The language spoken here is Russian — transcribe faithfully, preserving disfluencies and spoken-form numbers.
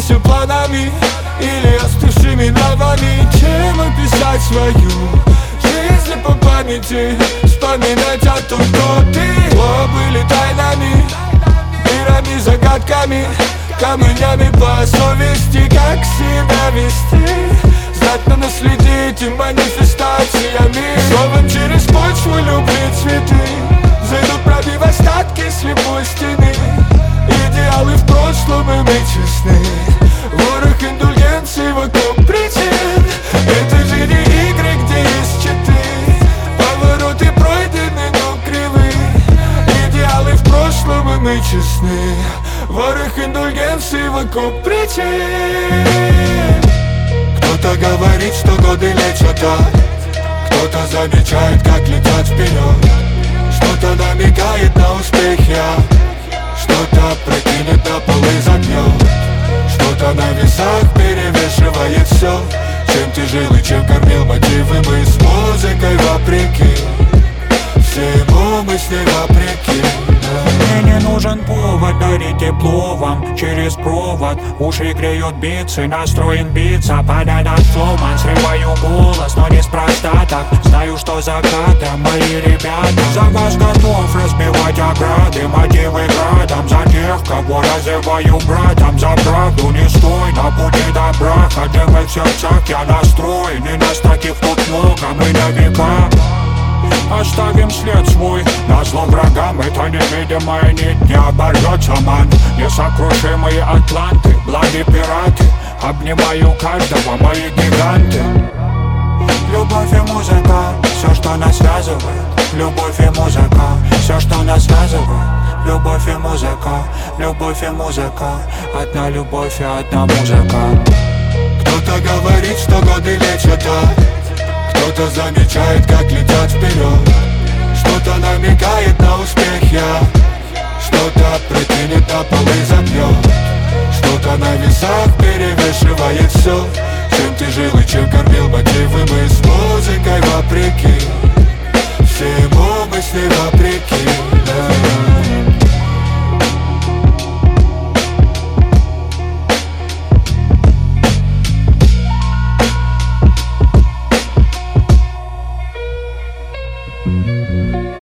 все планами или остывшими нравами. Чем описать свою жизнь по памяти, вспоминать о том, кто ты. О, были тайнами, мирами, загадками, камнями по совести. Как себя вести, знатно наследить и манифестациями. Словом через почву любви цветы зайдут, пробив остатки слепой стены. Идеалы в прошлом, и мы честны. Ворох индульгенций вокруг причин. Это же не игры, где есть читы. Повороты пройдены, но кривы. Идеалы в прошлом, и мы честны. Ворох индульгенций вокруг причин. Кто-то говорит, что годы лечат, а кто-то замечает, как летят вперед. Что-то намекает на успех, я что-то прокинет на пол и забьет. Что-то на весах перевешивает все. Чем тяжел и чем кормил мотивы, мы с музыкой вопреки. Всему мы с ней вопреки. Мне не нужен повод дарить тепло вам через провод. Уши греют битсы, настроен биться. Падает флоуман, срываю голос, но неспроста так. Знаю, что закатом мои ребята. За вас готов разбивать ограды, мотивы градом. За тех, кого называю братом. За правду не стой на пути добра. Хотя в сердцах я настроен, и нас таких тут много, мы на века. Оставим след свой, назло врагам. Это невидимая нить, не оборвется ман. Несокрушимые атланты, благи пираты. Обнимаю каждого, мои гиганты. Любовь и музыка, все, что нас связывает. Любовь и музыка, все, что нас связывает. Любовь и музыка, любовь и музыка. Одна любовь и одна музыка. Кто-то говорит, что годы лечат, а кто-то замечает, как летят вперед. Что-то намекает на успех, я что-то прокинет на пол и забьет. Что-то на весах перевешивает все. Чем ты жил и чем кормил мотивы, мы с музыкой вопреки. Всему мы с ней вопреки.